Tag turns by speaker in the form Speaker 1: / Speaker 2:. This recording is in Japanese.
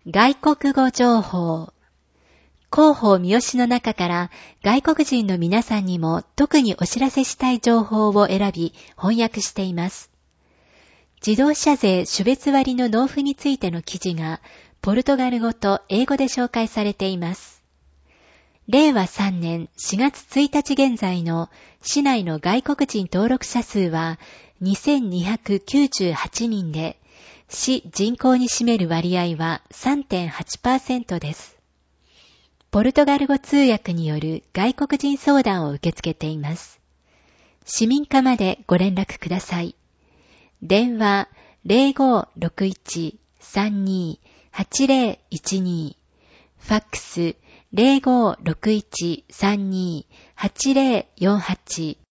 Speaker 1: 外国語情報。広報三好の中から外国人の皆さんにも特にお知らせしたい情報を選び翻訳しています。自動車税種別割の納付についての記事がポルトガル語と英語で紹介されています。令和3年4月1日現在の市内の外国人登録者数は2298人で、市人口に占める割合は 3.8% です。ポルトガル語通訳による外国人相談を受け付けています。市民課までご連絡ください。電話 0561-32-8012 ファックス 0561-32-8048